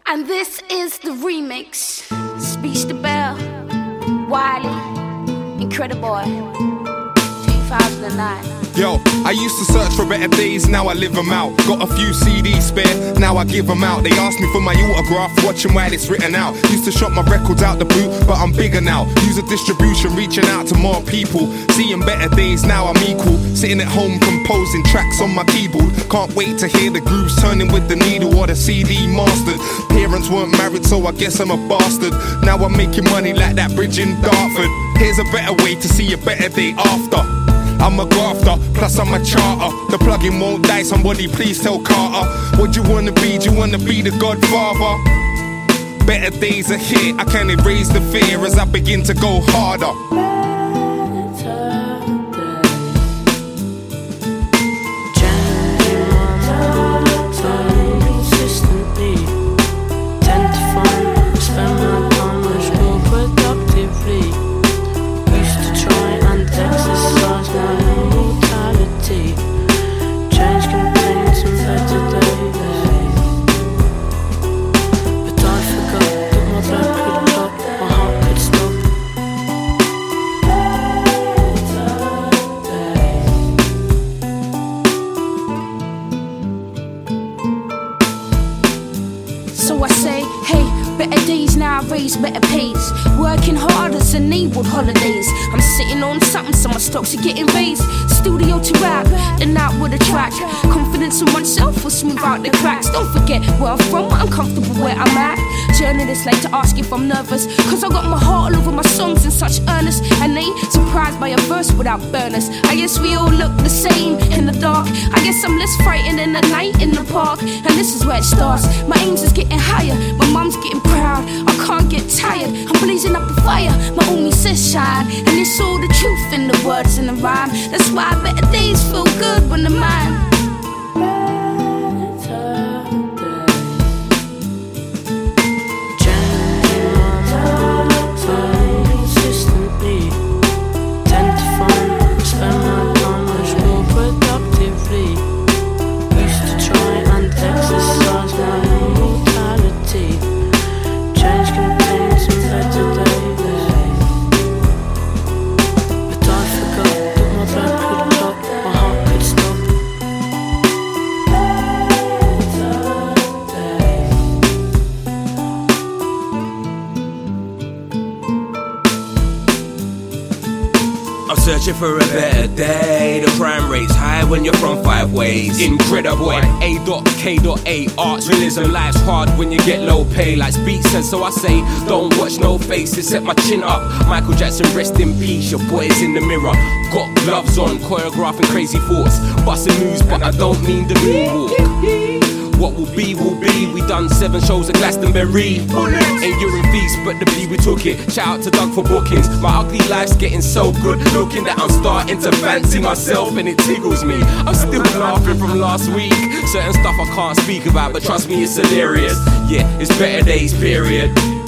And this is the remix. Speech to Bell, Wiley, Incrediboy, 2009. Yo, I used to search for better days, now I live them out. Got a few CDs spare, now I give them out. They ask me for my autograph, watching while it's written out. Used to shop my records out the boot, but I'm bigger now. Use a distribution, reaching out to more people. Seeing better days, now I'm equal. Sitting at home composing tracks on my keyboard. Can't wait to hear the grooves turning with the needle or the CD mastered. Parents weren't married, so I guess I'm a bastard. Now I'm making money like that bridge in Dartford. Here's a better way to see a better day after. I'm a grafter, plus I'm a charter. The plugin won't die, somebody please tell Carter. What do you wanna be? Do you wanna be the Godfather? Better days are here, I can't erase the fear as I begin to go harder. So I say, hey, better days now I raise better pays. Working hard has enabled holidays. I'm sitting on something, so my stocks are getting raised. Studio to rap, then out with a track. Confidence in oneself will smooth out the cracks. Don't forget where I'm from, I'm comfortable where I'm at. Journalists like to ask if I'm nervous, cause I got my heart all over my songs in such earnest. And they surprised by a verse without burners. I guess we all look the same in the dark. I guess I'm less frightened in the night in the park. And this is where it starts. My aims is getting higher, my mom's getting proud. I can't get tired, I'm blazing up a fire. My homie says shine, and it's all the truth in the words and the rhyme. That's why better days feel good when the mind. I'm searching for a better day. The crime rate's high when you're from 5 ways. Incrediboy, A.K.A. Arts, realism, life's hard when you get low pay. Like Speech says, so I say, don't watch no faces, set my chin up. Michael Jackson, rest in peace, your boy's in the mirror. Got gloves on, choreographing crazy thoughts. Busting moves, but I don't mean the moonwalk. What will be, we done 7 shows at Glastonbury. Ain't you're in feast, but the B we took it. Shout out to Doug for bookings. My ugly life's getting so good, looking that I'm starting to fancy myself and it tickles me. I'm still laughing from last week. Certain stuff I can't speak about, but trust me, it's hilarious. Yeah, it's better days, period.